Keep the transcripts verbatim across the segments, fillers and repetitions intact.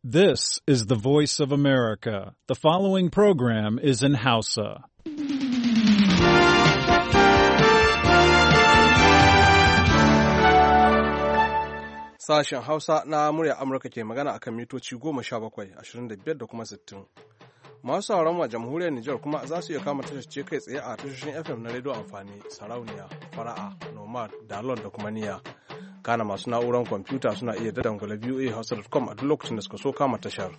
This is the voice of America. The following program is in Hausa. Sashen Hausa na murya Amurka ke magana akan mitoci goma sha bakwai, ashirin da biyar da kuma sittin. Masu sauran wa jamhuriyar Nijar kuma za su iya kama tashar kai tsaye a tashoshin F M na rediyo amfani, sarauniya, fara'a, nomad, dalon da kuma niya. Kana masu na'urar kwamfuta suna iya dadangula v o a hausa dot com a duk lokacin da suka so kama tashar.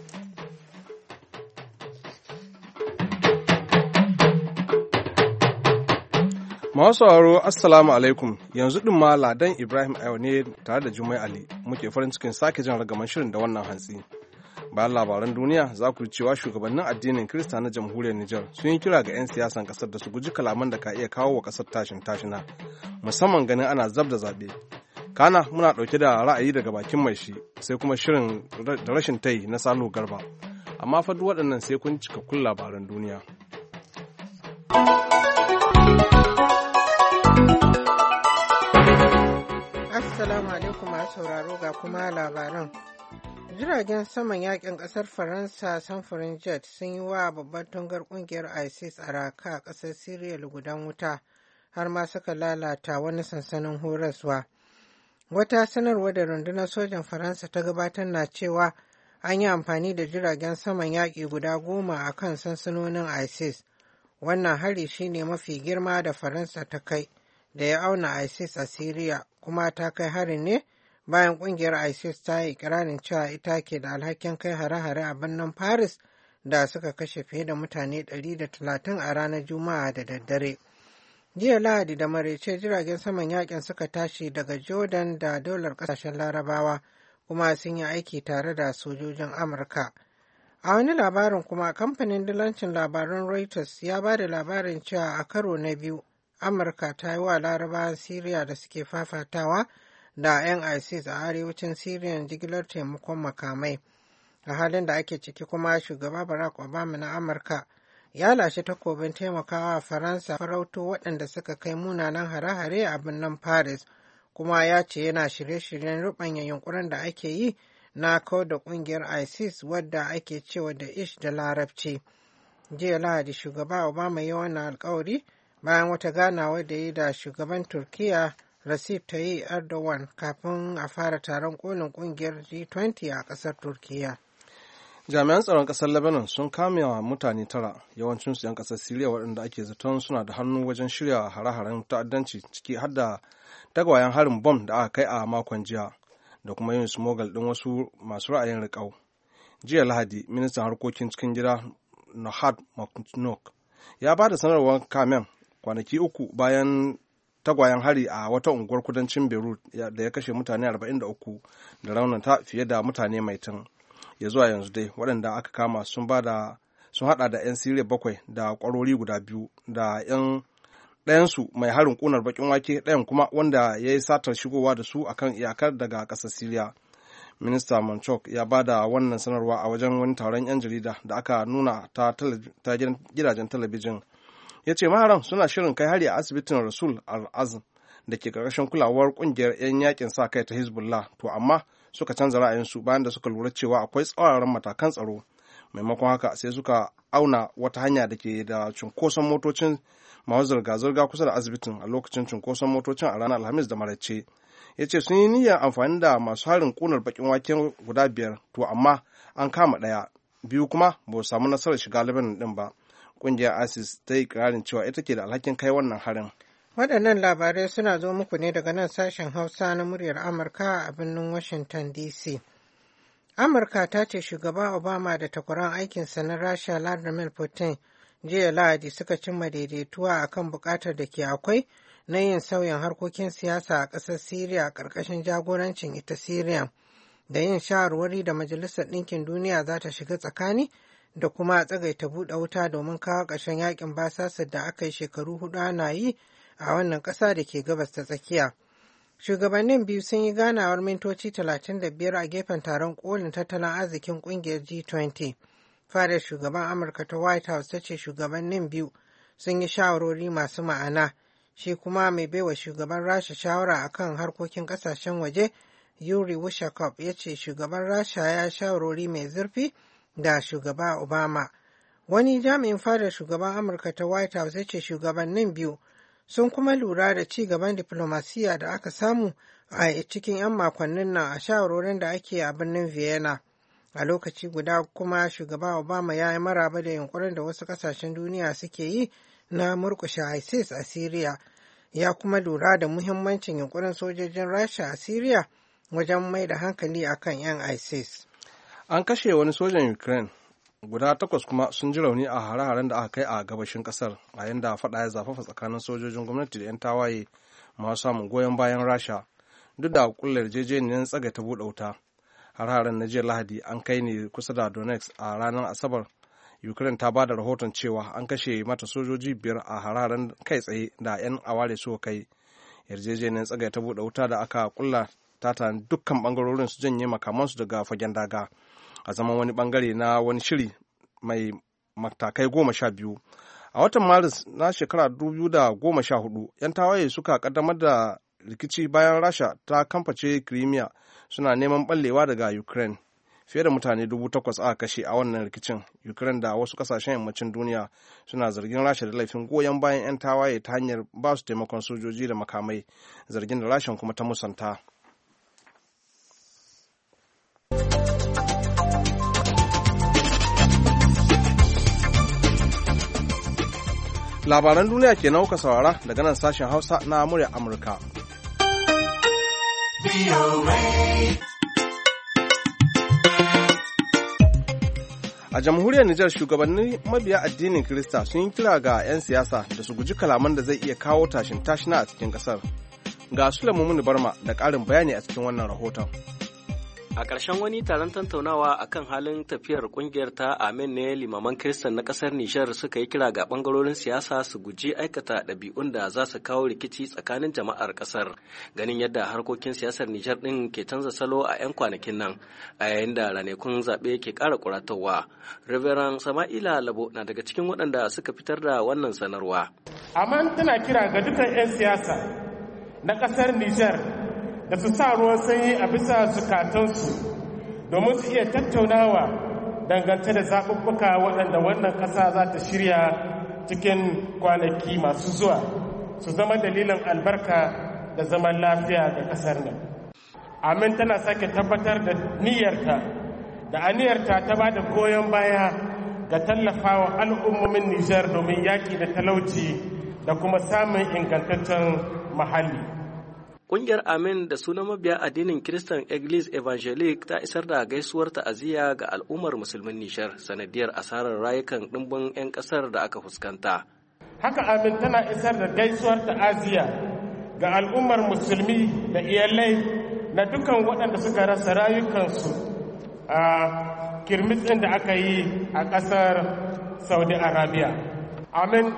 Masu sauraro Assalamu alaikum, yanzu ɗin ma Ladan Ibrahim Ayo ne tare da Jummai Ali muke farin cikin sake jan ragaman shirin da wannan hantsi. Bayan labaran duniya za ku cewa shugabannin addinin Kirista na jamhuriyar Nijar sun yi kira ga 'yan siyasan ƙasar da su guji kalaman da ka iya kawo wa ƙasar tashin tashina, musamman ganin ana zab da zaɓe. Kana muna ɗauke da ra'ayi daga bakin mai shi sai kuma shirin da rashin tayi na Salihu Garba. Amma fa duk waɗannan sai kun cikakkun labaran duniya. Assalamu alaikum masu sauraro ga kuma labaran. Jiragen saman yakin kasar Faransa samfurin jet sun yi wa babbar tungar kungiyar ISIS a Raqqa a kasar Siriya lugudan wuta har ma suka lalata wani sansanin horaswa. Wata sanarwa da rundunar sojan Faransa ta gabatar na cewa an yi amfani da jiragen saman yaƙi guda goma a kan sansanonin ISIS. Wannan hari shine mafi girma da Faransa ta kai da ya auna ISIS a Siriya, kuma ta kai harin ne bayan kungiyar ISIS ta yi ikirarin cewa ita ke da alhakin kai hare-hare a birnin Paris da suka kashe fiye da mutane ɗari da talatin a ranar Juma'a da daddare. Jiya Lahadi da maraice jiragen saman yakin suka tashi daga Jordan da daular kasashen Larabawa kuma sun yi aiki tare da sojojin Amurka. A wani labarin kuma kamfanin dillancin labarun Reuters ya ba da labarin cewa a karo na biyu Amurka ta yi wa Larabawan Siriya da suke fafatawa da 'yan ISIS a arewacin Siriyan jigilar taimakon makamai. A halin da ake ciki kuma shugaba Barack Obama na Amurka ya lashe takobin taimakawa Faransa farauto waɗanda suka kai munanan hare-hare a birnin Paris, kuma ya ce yana shirye-shiryen rubanya yunkurin da ake yi na kawar da ƙungiyar ISIS wadda ake cewa da ish da larabci. Jiya Lahadi shugaba Obama ya wannan alkawari bayan wata ganawa da yi da shugaban Turkiyya Recep Tayyip Erdogan kafin a fara taron kolin kungiyar G twenty a ƙasar Turkiyya. Jami'an tsaron ƙasar Lebanon sun kame wa mutane tara, yawancinsu 'yan ƙasar Siriya waɗanda ake zaton suna da hannu wajen shirya hare-haren ta'addanci ciki har da tagwayen harin bom da aka kai a makon jiya da kuma yin smogal ɗin wasu masu ra'ayin riƙau. Jiya Lahadi, ministan harkokin cikin gida Nahad Maknouk ya ba da sanarwar kamen kwanaki uku bayan tagwayen hari a wata unguwar kudancin Beirut da ya kashe mutane arba'in da uku da raunata fiye da mutane maitan. Ya zuwa yanzu dai waɗanda aka kama sun bada sun hada da 'yan Siriya bakwai da kwarori guda biyu da 'yan ɗayansu mai harin ƙunar bakin wake, ɗayan kuma wanda ya yi satar shigowa da su akan iyakar daga ƙasar Siriya. Minista Manchok ya ba da wannan sanarwa a wajen wani taron 'yan jarida da aka nuna ta gidajen talabijin. Ya ce maharan suna shirin kai hari a asibitin Rasul al-Azm da ke ƙarƙashin kulawar ƙungiyar 'yan yakin sa kai ta Hezbollah, to amma suka canza ra'ayinsu bayan da suka lura cewa akwai tsauraran matakan tsaro. Maimakon haka sai suka auna wata hanya da ke da cunkoson motocin masu zirga-zirga kusa da asibitin a lokacin cunkoson motocin a ranar Alhamis da maraice. Ya ce sun yi niyyar amfani da masu harin ƙunar bakin waken guda biyar, to amma an kama ɗaya, biyu kuma ba su samu nasarar shiga Lebanon ɗin ba. Ƙungiyar ISIS ta yi ƙirarin cewa ita ke da alhakin kai wannan harin. Waɗannan labarai suna zo muku ne daga nan sashen Hausa na muryar Amurka a birnin Washington D C. Amurka ta ce shugaba Obama da takwaran aikinsa na Rasha Vladimir Putin jiya Lahadi suka cimma daidaituwa a kan buƙatar da ke akwai na yin sauyin harkokin siyasa a ƙasar Siriya a ƙarƙashin jagorancin ita Siriya, da yin shawarwari da Majalisar Ɗinkin Duniya za ta shiga tsakani da kuma tsagaita buɗe wuta domin kawo ƙarshen yakin basasar da aka yi shekaru hudu ana yi a wannan ƙasa da ke gabas ta tsakiya. Shugabannin biyu sun yi ganawar mintoci talatin da biyar a gefen taron kolin tattalin arzikin ƙungiyar G twenty. Fadar shugaban Amurka ta White House ta ce shugabannin biyu sun yi shawarwari masu ma'ana. Shi kuma mai baiwa shugaban Rasha shawara akan harkokin ƙasashen waje Yuri Ushakov ya ce shugaban Rasha ya shawarwari mai zurfi da shugaba Obama. Wani jami'in fadar shugaban Amurka ta White House ya ce shugabannin biyu sun kuma lura da ci gaban diflomasiyya da aka samu a cikin 'yan makonnin nan a shawarwarin da ake a birnin Vienna. A lokaci guda kuma shugaba Obama ya yi maraba da yunkurin da wasu kasashen duniya suke yi na murkushe ISIS a Syria. Ya kuma lura da muhimmancin yunkurin sojojin Rasha a Syria wajen mai da hankali akan 'yan ISIS. An kashe wani sojan Ukraine guda takwas kuma sun ji rauni a hare-haren da aka kai a gabashin kasar a yadda faɗa ya zafafa tsakanin sojojin gwamnati da 'yan tawaye masu samun goyon bayan Rasha duk da kullar yarjejeniyar tsaga ta buɗe wuta. Har-haren na jiya Lahadi an kai ne kusa da Donetsk a ranar Asabar. Ukraine ta ba da rahoton cewa an kashe mata sojoji biyar a har-haren kai tsaye da 'yan aware suka kai. Yarjejeniyar tsagai ta buɗe wuta da aka kulla ta tani dukkan bangarorin su janye makamansu daga fagen daga a zaman wani bangare na wani shiri mai matakai goma sha biyu. A watan Maris na shekara dubu biyu da goma sha hudu, 'yan tawaye suka kaddamar da rikici bayan Rasha ta kamface Crimea suna neman ɓallewa daga Ukraine. Fiye da mutane dubu takwas aka kashe a wannan rikicin. Ukraine da wasu kasashen yammacin duniya suna zargin Rasha da laifin goyon bayan 'yan tawaye ta hanyar ba su taimakon sojoji da makamai, zargin da Rashan kuma ta musanta. Labaran duniya ke nauka saurara daga nan sashen Hausa na murya Amurka. A jamhuriyar Nijar shugabannin mabiya addinin Kirista sun yi kira ga 'yan siyasa da su guji kalaman da zai iya kawo tashin tashina a cikin ƙasar. Ga Sulaimu Muni Barma da ƙarin bayani a cikin wannan rahoton. A ƙarshen wani taron tattaunawa akan halin tafiyar ƙungiyar ta Amen ne limaman Kiristan na ƙasar Nijar suka yi kira ga ɓangarorin siyasa su guji aikata ɗabi'un da za su kawo rikici tsakanin jama'ar ƙasar. Ganin yadda harkokin siyasar Nijar ɗin ke canza salo a 'yan kwanakin nan, a yayin da ranakun zaɓe ke ƙara kuratowa. Reverend Sama'ila Labo na daga cikin waɗanda suka fitar da wannan sanarwa. Aman tana kira ga dukkan 'yan siyasa na ƙasar Nijar da su sa ruwan sanyi a bisa zukatansu domin su iya tattaunawa dangance da zaɓuɓɓuka waɗanda wannan ƙasa za ta shirya cikin kwanaki masu zuwa su zama dalilin albarka da zaman lafiya ga ƙasar nan. Amin tana sake tabbatar da niyyarta da aniyarta ta ba da goyon baya ga tallafawa al'ummomin Nijar domin yaƙi da talauci da kuma samun ingantaccen muhalli. Ƙungiyar Amin da sunan mabiya addinin Kiristan Église Evangelique ta isar da gaisuwar ta'aziyya ga al'ummar musulmin Nijar sanadiyar asarar rayukan ɗimbin 'yan ƙasar da aka fuskanta. Haka Amin tana isar da gaisuwar ta'aziyya ga al'ummar musulmi da iyalai na dukan waɗanda suka rasa rayukansu a kirmitsin da aka yi a ƙasar Saudi Arabia. Amin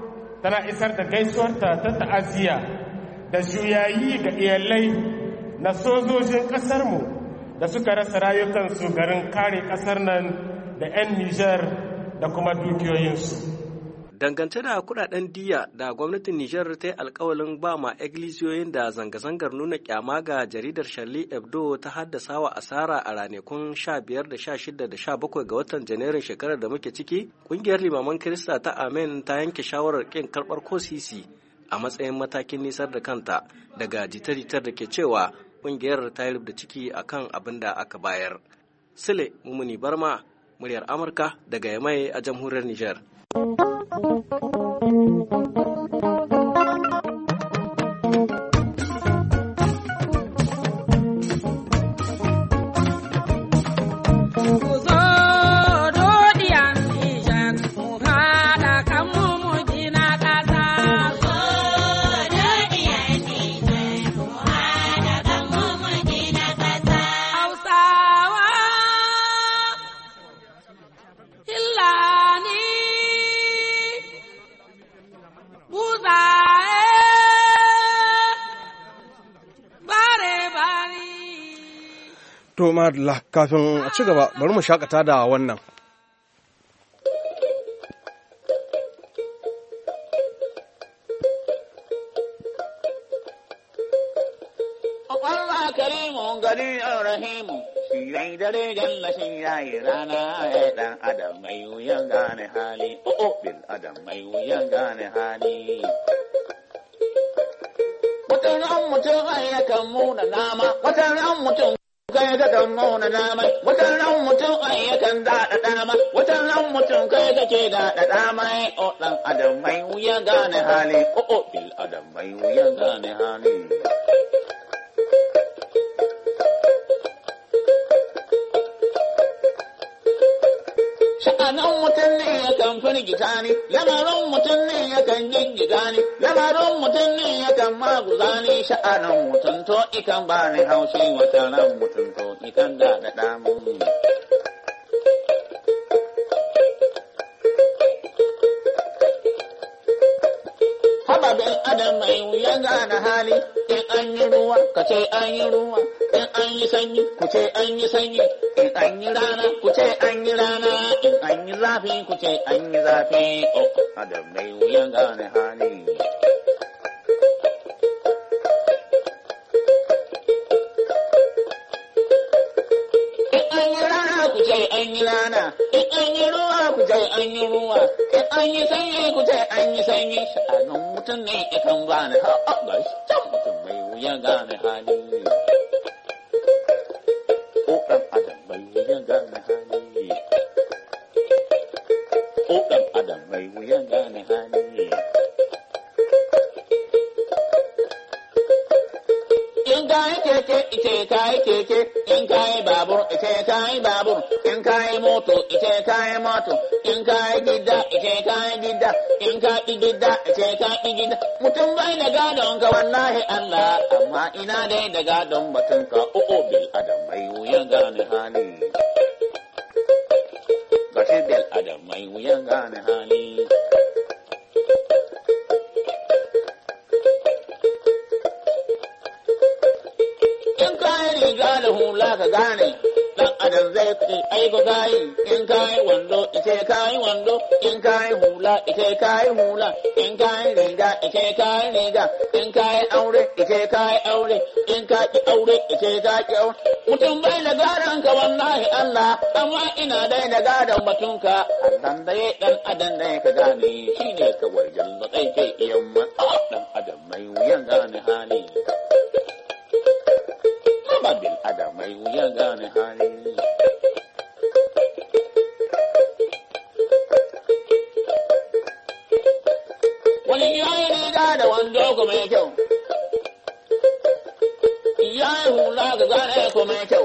tana isar da gaisuwarta ta ta'aziyya da juyayi ga iyalai na sojojin ƙasarmu da suka rasa rayukansu garin kare ƙasar nan da 'yan Nijar da kuma dukiyoyinsu. Dangance da kudaden diya da gwamnatin Nijar ta yi alkawalin ba ma eglisiyoyin da zanga-zangar nuna kyama ga jaridar Charlie Hebdo ta haddasa wa asara a ranakun sha biyar da sha shida da sha bakwai ga watan Janairun shekarar da muke ciki, ƙungiyar limaman Kirista ta Amen ta yanke shawarar ƙin karɓar ko sisi a matsayin matakin nisar da kanta daga jita-jitar da ke cewa ƙungiyar ta yi da ciki a kan abin da aka bayar. Sule Mumuni Barma, muryar Amurka daga Yamai a jamhuriyar Nijar. To madalla kafin a ci gaba bari mu shakata da wannan. gari rahimu shi yayi dare jalla shi yayi rana ya dan adam mai wuyan gane hali oh bil adam mai wuyan gane hali wata ran mutum ai yakan muna nama wata ran mutum kai ga kan muna nama wata ran mutum ai yakan daɗa dama wata ran mutum kai ga ke daɗa dama oh dan adam mai wuyan gane hali oh bil adam mai wuyan gane hali sha'anin mutum ne yakan firgita ni lamarin mutum ne yakan gingida ni lamarin mutum ne yakan maguza ni sha'anin mutum to ikan ba ni haushi wata ran mutum to ikan da da damun haba bin adam mai wuya gane hali in an yi ruwa ka ce an yi ruwa in an yi sanyi ku ce an yi sanyi in an yi rana ku ce an yi rana in an yi zafi ku ce an yi zafi oh adam mai wuya gane hali in an yi rana ku ce an yi rana in an yi ruwa ku ce an yi ruwa in an yi sanyi ku ce an yi sanyi sha'anin mutum ne ikan bani ha a ga shi can mutum mai wuya gane hali oh dan adam mai wuya gane hali oh dan adam mai wuya gane hali in kayi keke ite kayi keke in kayi babur ite kayi babur in kayi moto ite kayi moto in kayi gida ite kayi gida in kayi gida ite kayi gida mutum bai da gadon ka wallahi Allah amma ina dai da gadon batun ka o'o bil adam mai wuya gane hali gashi bil adam mai wuya gane hali riga da hula ka gane dan adam zai ce ai ko kai in kai wando ite kai wando in kai hula ite kai hula in kai riga ite kai riga in kai aure ite kai aure in kai aure ite kai aure mutum bai da garan ka wallahi Allah amma ina dai da garan batunka dan dai dan adam dai ka gane shine kawai jalla kai ke yamma dan adam mai wuyan gane hali bil adam mai wuya gane hali wani yayi riga da wando ko mai kyau yayi hula ga gane ko mai kyau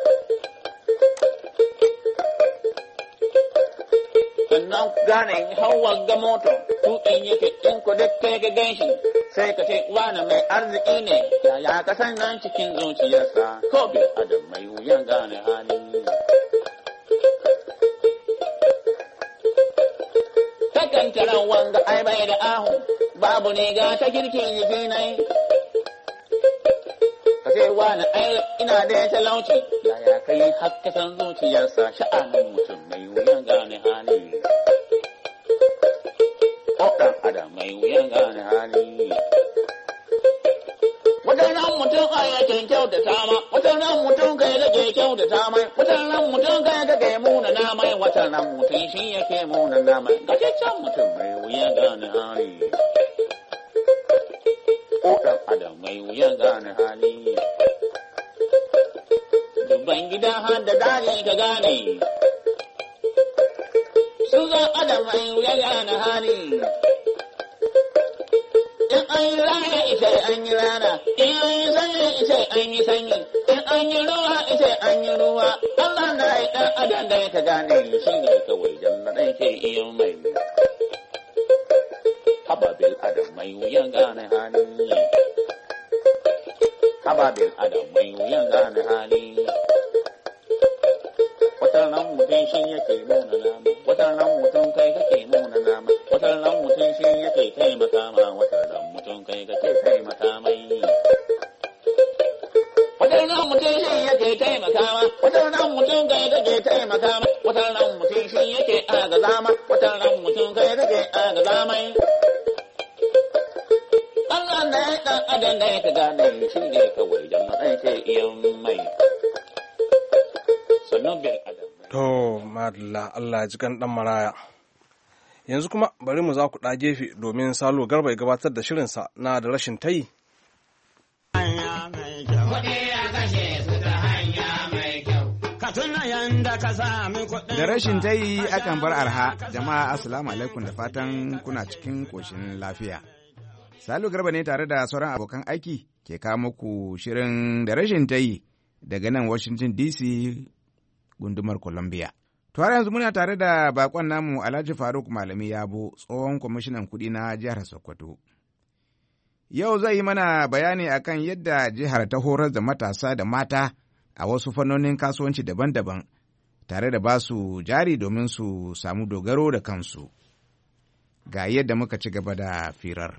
sannan gane hawan ga moto tuƙin yake in ko da kai ga ganshi sai ka ce wani mai arziki ne ya ka san nan cikin zuciyarsa ko bil adam mai wuyan gane hali takan taran wanga ai bai da ahu babu ne ga ta kirkin jiki nai ka ce wani ai ina da talauci ya kai hakka san zuciyarsa sha'anin mutum mai wuyan gane hali ɗan adam mai wuyan gane hali wadannan mutum a yakin kyautata ma wadannan mutum kai kake kyautata mai wadannan mutum kai kake muna na mai wadannan mutum shi yake muna na mai gajeccen mutum mai wuyan gane hali ɗan adam mai wuyan gane hali dubban gida har da daji ka gane su zan adam mai wuyan gane hali in an yi rana ita an yi rana in an yi sanyi ita an yi sanyi in an yi ruwa ita an yi ruwa Allah na yi ɗan adam da ka gane shi ne kawai jalla ɗai ke iya mai haba bil adam mai wuyan gane hali haba bil adam mai wuyan gane hali wata nan mutum shi yake nuna nama wata nan mutum kai kake nuna nama wata nan mutum shi yake taimaka ma wata nan mutum kai kake taimaka mai wata nan mutum shi yake taimaka ma wata nan mutum kai kake taimaka ma wata nan mutum shi yake agaza ma wata nan mutum kai kake agaza mai Allah da ya dan don da ka gane shi ne kawai jama'an ce iyan mai. Sannan bil adam. To, madalla Allah ya ji kan dan maraya. Yanzu kuma bari mu za ku ɗa gefe domin Salo Garba ya gabatar da shirinsa na da rashin tayi. Da rashin tayi akan bar arha. Jama'a assalamu alaikum da fatan kuna cikin koshin lafiya. Salo Garba ne tare da sauran abokan aiki ke kawo muku shirin da rashin tayi daga nan Washington D C gundumar Columbia. To har yanzu muna tare da bakon namu Alhaji Faruk Malami Yabo, tsohon kwamishinan kuɗi na jihar Sokoto. Yau zai yi mana bayani akan yadda jihar ta horar da matasa da mata a wasu fannonin kasuwanci daban-daban, tare da ba su jari domin su samu dogaro da kansu. Ga yadda muka ci gaba da firar.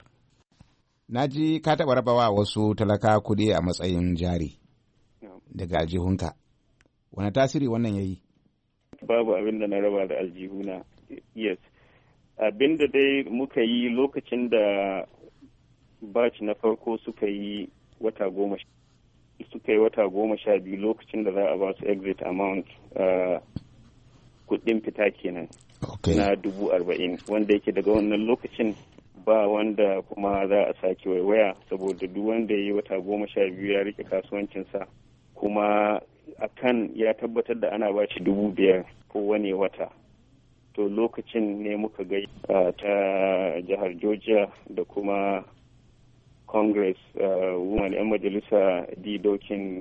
Na ji ka taɓa rabawa wasu talaka kuɗi a matsayin jari daga aljihunka. Wane tasiri wannan ya yi? Babu abin da na raba da aljihuna. Yes. Abin da dai muka yi lokacin da batch na farko suka yi wata goma suka yi wata goma sha biyu lokacin da za a ba su exit amount uh, kuɗin fita kenan. Okay. Na dubu arba'in wanda yake daga wannan lokacin ba wanda kuma za a sake waiwaya saboda duk wanda ya yi wata goma sha biyu ya rike kasuwancinsa kuma akan ya tabbatar da ana ba shi dubu biyar kowane wata. To lokacin ne muka gai uh, ta jihar Georgia da kuma Congress uh, woman 'yan majalisa D. Dokin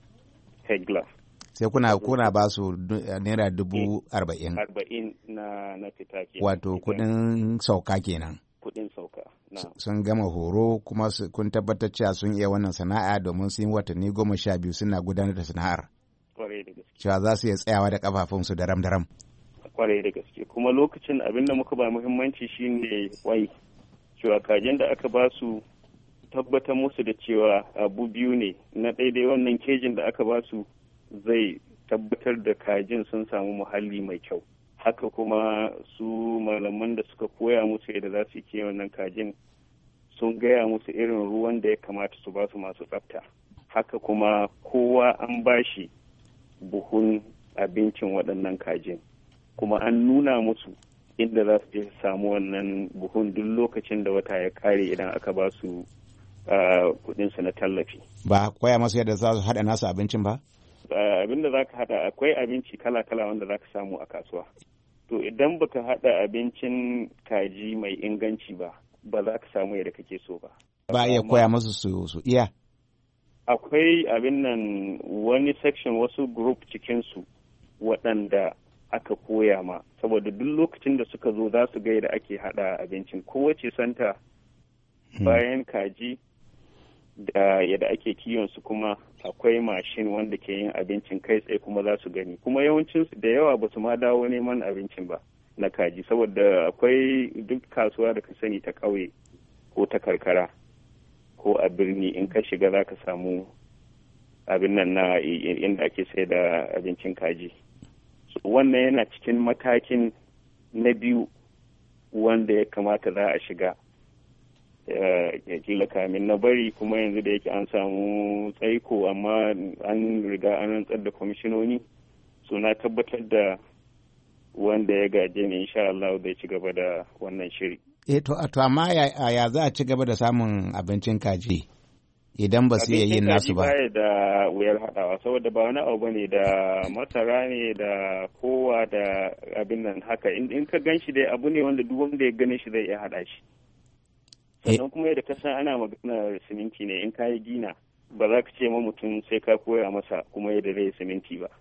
Hegla. Sai kuna kuna ba su naira dubu arba'in. Arba'in na na fita kenan. Wato kudin sauka kenan. Kudin sauka. Na. Sun gama horo kuma kun tabbatar cewa sun iya wannan sana'a domin sun yi watanni goma sha biyu suna gudanar da sana'ar. Kwarai da gaske. Cewa za su iya tsayawa da kafafunsu daram daram. Kwarai da gaske. Kuma lokacin abin da muka ba muhimmanci shine wai cewa kajin da aka ba su tabbatar musu da cewa abu biyu ne. Na daidai wannan kejin da aka ba su zai tabbatar da kajin sun samu muhalli mai kyau. Haka kuma su malaman da suka koya musu yadda za su yi kiwon nan kajin sun gaya musu irin ruwan da ya kamata su ba su masu tsafta. Haka kuma kowa an bashi buhun abincin waɗannan kajin. Kuma an nuna musu inda za su je su samu wannan buhun duk lokacin da wata ya kare idan aka ba su kuɗinsu na tallafi. Ba koya masu yadda za su haɗa nasu abincin ba? Abin da za ka haɗa akwai abinci kala-kala wanda za ka samu a kasuwa. To idan baka haɗa abincin kaji mai inganci ba, ba za ka samu yadda kake so ba. Ba iya koya masu su, su iya? Akwai abin nan wani section wasu group cikinsu waɗanda aka koya ma. Saboda duk lokacin da suka zo za su ga yadda ake haɗa abincin. Kowace santa bayan kaji da yadda ake kiwon su kuma akwai mashin wanda ke yin abincin kai tsaye kuma za su gani kuma yawancinsu da yawa ba su ma dawo neman abincin ba na kaji saboda akwai duk kasuwa da ka sani ta ƙauye ko ta karkara ko a birni in ka shiga za ka samu abin nan na inda ake sai da abincin kaji so, wannan yana cikin matakin na biyu wanda ya kamata za a shiga ya kila kamin na bari kuma yanzu da yake an samu tsaiko amma an riga an rantsar da kwamishinoni so na tabbatar da wanda ya gaje ne insha Allah zai ci gaba da wannan shiri. Eh to to amma ya, ya za a ci gaba da samun abincin kaji idan ba su yin nasu ba? Abincin kaji baya da wuyar haɗawa saboda ba wani abu bane da masara ne da kowa da abin nan haka in ka gan shi dai abu ne wanda duk wanda ya gane shi zai iya haɗa shi. Sannan kuma yadda ka san ana maganar siminti ne in ka yi gina ba za ka ce ma mutum sai ka koya masa kuma yadda zai siminti ba.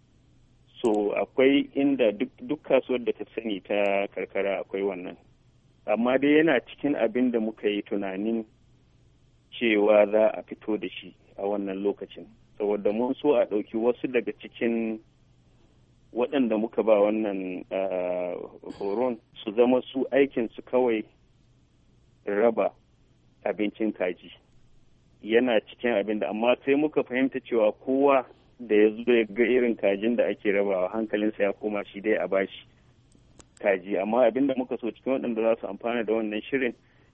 So akwai inda duk kasuwar da ta sani ta karkara akwai wannan. Amma dai yana cikin abin da muka yi tunanin cewa za a fito da shi a wannan lokacin. Saboda mun so a ɗauki wasu daga cikin waɗanda muka ba wannan horon su zama su aikinsu kawai raba abincin kaji yana cikin abin da amma sai muka fahimta cewa kowa da ya zo ya ga irin kajin da ake rabawa hankalinsa ya koma shi dai a bashi kaji amma abin da muka so cikin waɗanda za su amfana da wannan shirin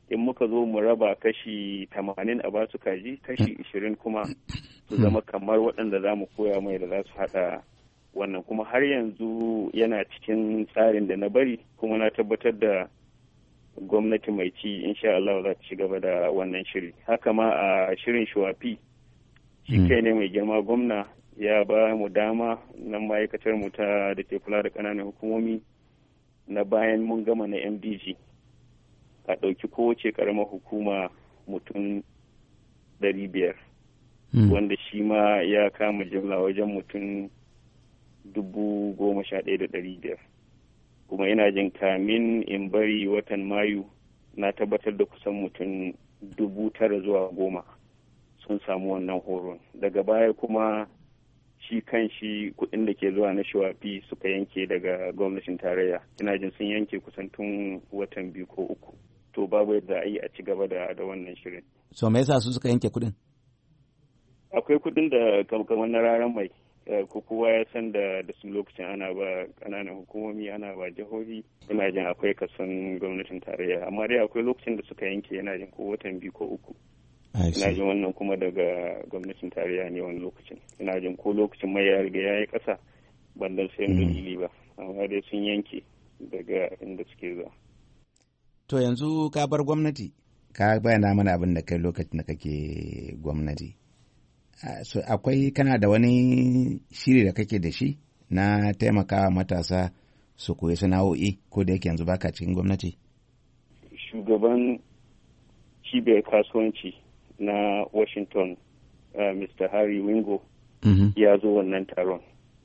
in muka zo mu raba kashi tamanin a basu kaji, kashi ishirin kuma su zama kamar waɗanda za mu koya mai da za su haɗa wannan. Kuma har yanzu yana cikin tsarin da na bari, kuma na tabbatar da gwamnati mai ci insha Allah za ta ci gaba da wannan shiri. Haka ma a shirin shuwafi, shi kai ne mai girma gwamna ya ba mu dama nan ma'aikatar mu ta da ke kula da ƙananan hukumomi na bayan mun gama na M D G a ɗauki kowace ƙaramar hukuma mutum ɗari biyar wanda shi ma ya kama jimla wajen mutum dubu goma sha ɗaya da ɗari biyar. Kuma ina jin kamin in bari watan Mayu na tabbatar da kusan mutum dubu tara zuwa goma sun samu wannan horon. Daga baya kuma shi kan shi kuɗin da ke zuwa na shuwafi suka yanke daga gwamnatin tarayya. Ina jin sun yanke kusan tun watan biyu ko uku. To babu yadda a yi a ci gaba da da wannan shirin. So me yasa su suka yanke kuɗin? Akwai kuɗin da kamar na raran mai. Ko kowa ya san da da su lokacin ana ba ƙananan hukumomi, ana ba jihohi. Ina jin akwai kason gwamnatin tarayya, amma dai akwai lokacin da suka yanke, yana jin ko watan biyu ko uku. Ina jin wannan kuma daga gwamnatin tarayya ne wani lokacin. Ina jin ko lokacin mai ya riga ya yi ƙasa, ban dan sayan dalili ba, amma dai sun yanke daga inda suke zuwa. To yanzu ka bar gwamnati, ka bayyana mana abin da kai lokacin da kake gwamnati. So, akwai kana da wani shiri da kake da shi na taimakawa matasa su koyi sana'o'i ko da yake yanzu baka cikin gwamnati? Shugaban cibiyar kasuwanci na Washington, uh, Mister Harry Wingo, mm-hmm. ya zo wannan taron.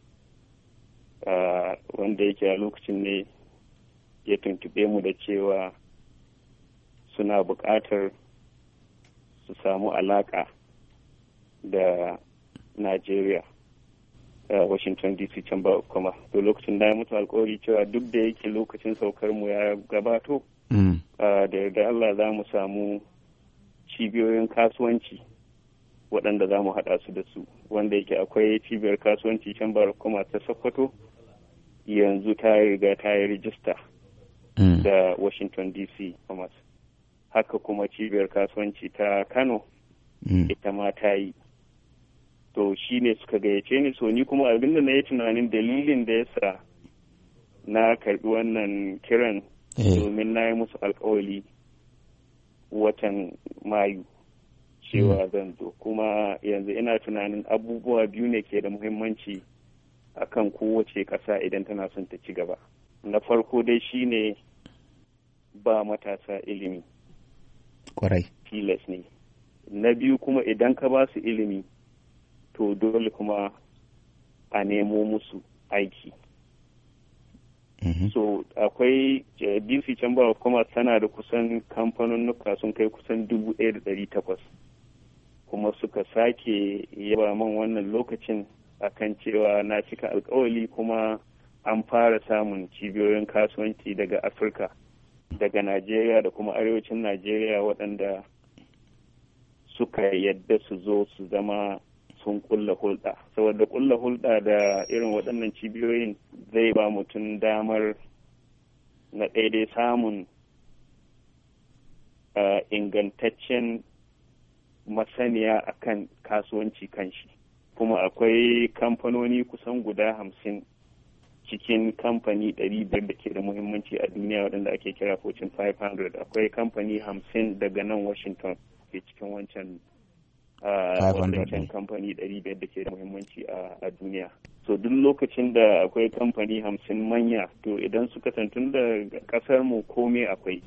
Uh, wanda yake a lokacin ne ya tuntube mu da cewa suna buƙatar su samu alaƙa da Najeriya, uh, Washington D C Chamber of Commerce. To lokacin da ya mutu alkawari cewa duk da yake lokacin saukar mu ya gabato, mm. uh, da yarda Allah za mu samu cibiyoyin kasuwanci waɗanda za mu haɗa su da su, wanda yake akwai cibiyar kasuwanci Chamber of Commerce ta Sokoto, yanzu ta riga ta yi rijista mm. da Washington D C Commerce. Haka kuma cibiyar kasuwanci ta Kano, mm. ita ma ta yi. To shi ne suka gayyace ni, so ni kuma abin da na yi tunanin dalilin da ya sa na karɓi wannan kiran domin na yi musu alkawali watan Mayu cewa zan zo. Kuma yanzu ina tunanin abubuwa biyu ne ke da muhimmanci a kan kowace ƙasa idan tana son ta ci gaba. Na farko dai shi ne ba matasa ilimi. Kwarai. Tilas ne. Na biyu kuma idan ka ba su ilimi, to dole kuma a nemo musu aiki. Mm-hmm. So akwai uh, D C Chamber of Commerce tana da kusan kamfanonnuka sun kai kusan dubu ɗaya da ɗari takwas, kuma suka sake yaba man wannan lokacin akan cewa na cika alkawali, kuma an fara samun cibiyoyin kasuwanci daga Afirka, daga Najeriya da kuma arewacin Najeriya waɗanda suka yadda su zo su zama sun kulla hulɗa. Saboda kulla hulɗa da irin waɗannan cibiyoyin zai ba mutum damar na ɗaiɗai samun uh, ingantaccen masaniya akan kasuwanci kanshi. Kuma akwai kamfanoni kusan guda hamsin cikin kamfani ɗari biyar da ke da muhimmanci a duniya waɗanda ake kira Fortune five hundred. Akwai kamfani hamsin daga nan Washington ke cikin wancan wancan kamfani ɗari biyar da ke da muhimmanci a duniya. So duk lokacin da akwai kamfani hamsin manya, to idan suka tantun da ƙasar mu komai akwai.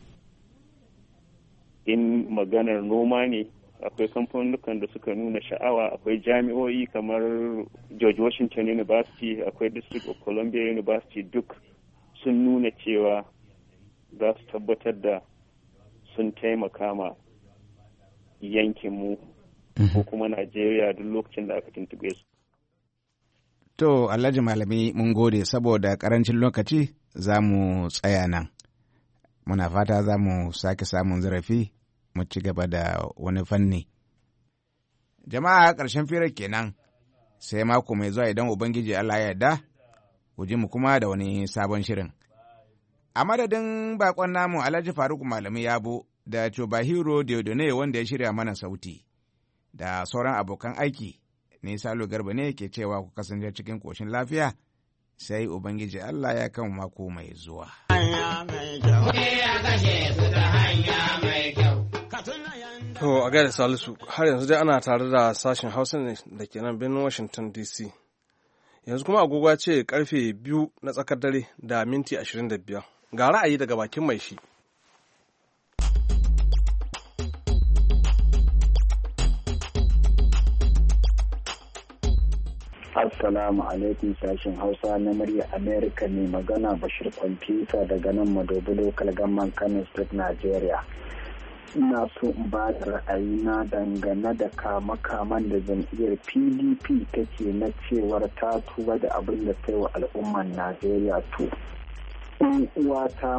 In maganar noma ne, akwai kamfanonukan da suka nuna sha'awa, akwai jami'o'i kamar George Washington University, akwai District of Columbia University, duk sun nuna cewa za su tabbatar da sun taimaka ma yankinmu ko kuma Najeriya duk lokacin da aka tuntube su. To, Alhaji Malami, mun gode saboda karancin lokaci za mu tsaya nan. Muna fata za mu sake samun zarafi mu ci gaba da wani fanni. Jama'a ƙarshen firar kenan, sai mako mai zuwa idan Ubangiji Allah ya yarda, ku ji mu kuma da wani sabon shirin. A madadin bakon namu Alhaji Faruk Malami Yabo da Chubahiro Diodone wanda ya shirya mana sauti, da sauran abokan aiki, ne Salo Garba ne ke cewa ku kasance cikin ƙoshin lafiya, sai Ubangiji Allah ya kan mako mai zuwa. To a gaida Salisu, har yanzu dai ana tare da sashen Hausa ne da ke nan birnin Washington D C. Yanzu kuma agogo ce karfe biyu na tsakar dare da minti ashirin da biyar. Ga ra'ayi daga bakin mai shi. Assalamu alaikum sashen Hausa na murya Amerika ne magana Bashir Kwamfuta daga nan Madobi Local Government Kano State, Nigeria. Ina so in ba da ra'ayina dangane da kama-kaman da jam'iyyar P D P take na cewar ta tuba da abin da ta yi wa al'ummar Najeriya to. In uwa ta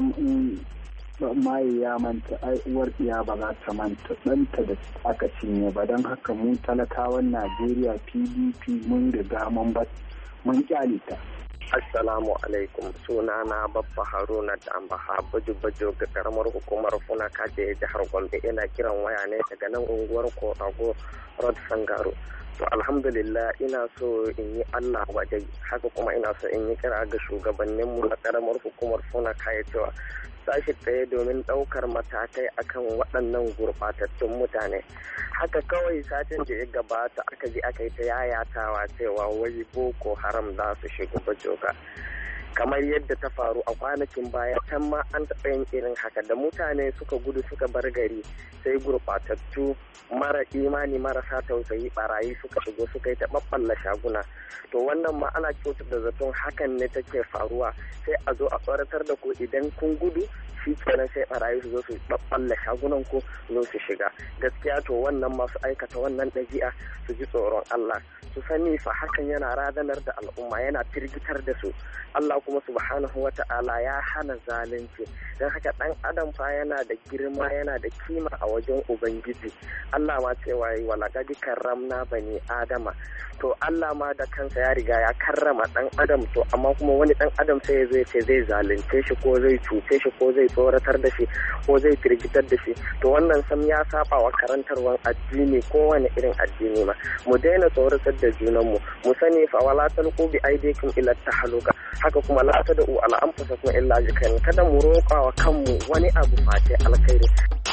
maye ya manta ai uwar iya ba za ta manta ɗanta da aka cinye ba, don haka mu talakawan Najeriya P D P mun riga mun mun kyale ta. Assalamu alaikum, sunana Babba Haruna Dambaha Bajo-Bajo ga karamar hukumar Funa Kaje jihar Gombe. Ina kiran waya ne daga nan unguwar Korago Road Sangaro. To alhamdulillah ina so in yi Allah waje, haka kuma ina so in yi kira ga shugabanninmu na karamar hukumar Funa Kaje cewa sashi tsaye domin ɗaukar matakai akan waɗannan gurɓatattun mutane. Haka kawai satin da ya gabata aka je aka yi ta yayatawa cewa wai Boko Haram za su shiga Bajoga. Kamar yadda ta faru a kwanakin baya can ma an taɓa yin irin haka da mutane suka gudu suka bar gari sai gurɓatattu mara imani marasa tausayi barayi suka shigo suka yi ta ɓaɓɓalla shaguna. To wannan ma ana kyautar da zaton hakan ne take faruwa, sai a zo a tsoratar da ku idan kun gudu shi kenan sai barayi su zo su ɓaɓɓalla shagunan ku zo su shiga. Gaskiya to wannan masu aikata wannan ɗabi'a su ji tsoron Allah, su sani fa hakan yana radanar da al'umma, yana firgitar da su. Allah kuma subhanahu wa ta'ala ya hana zalunci, don haka ɗan adam fa yana da girma yana da kima a wajen Ubangiji. Allah ma cewa yi wala gadi karramna bani Adama. To Allah ma da kansa ya riga ya karrama ɗan adam, to amma kuma wani ɗan adam sai ya zo ya ce zai zalunce shi ko zai cuce shi ko zai tsoratar da shi ko zai firgitar da shi. To wannan sam ya saba wa karantarwan addini kowane irin addini ma. Mu daina tsoratar da junanmu, mu sani fa wala talqu bi aydikum ila tahaluka. Haka kuma la tad'u ala anfusikum illa jikan, kada mu roƙa wa kanmu wani abu face alkhairi.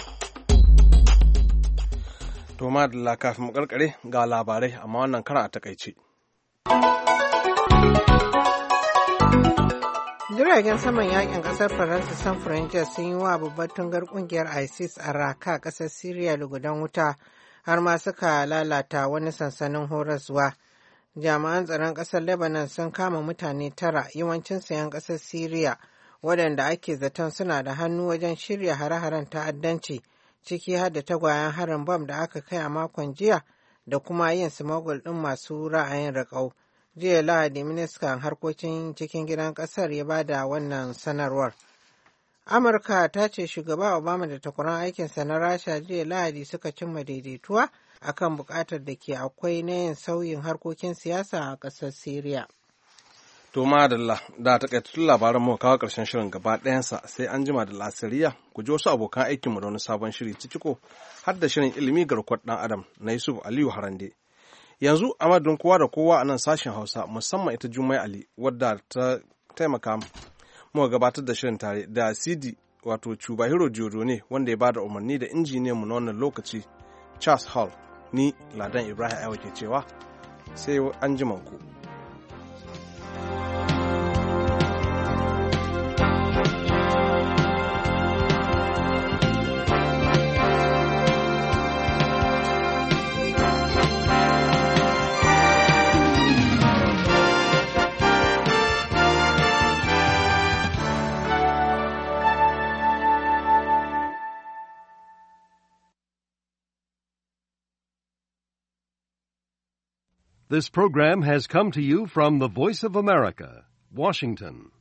To madalla, kafin mu karkare ga labarai amma wannan karan a takaice. Jiragen saman yakin kasar Faransa Samfuran Jet sun yi wa babbar tungar kungiyar ISIS a Raqqa kasar Syria lugudan wuta har ma suka lalata wani sansanin horaswa. Jami'an tsaron kasar Lebanon sun kama mutane tara, yawancin sayan kasar Syria, waɗanda ake zaton suna da hannu wajen shirya hare-haren ta'addanci, ciki har da tagwayen harin bam da aka kai a makon jiya da kuma yin smuggle ɗin masu ra'ayin riƙau. Jiya Lahadi, ministan harkokin cikin gidan ƙasar ya bada wannan sanarwar. Amurka ta ce shugaba Obama da takwaran aikinsa na Rasha jiya Lahadi suka cimma daidaituwa akan buƙatar da ke akwai na yin sauyin harkokin siyasa a ƙasar Siriya. To madalla, da takaitattun labaran mu kawo ƙarshen shirin gaba ɗayansa, sai an jima da lasiriya ku ji wasu abokan aikinmu da wani sabon shiri ciko har da shirin ilimi garkuwar ɗan adam na Yusuf Aliyu Harande. Yanzu a madadin kowa da kowa a nan sashen Hausa, musamman ita Jummai Ali wadda ta taimaka mu gabatar da shirin tare da Sidi wato Chubahiro Jodo ne wanda ya bada umarni da injiniyan mu na wannan lokaci Charles Hall. Ni Ladan Ibrahim Aiwa ke cewa sai an jima ku. This program has come to you from the Voice of America, Washington.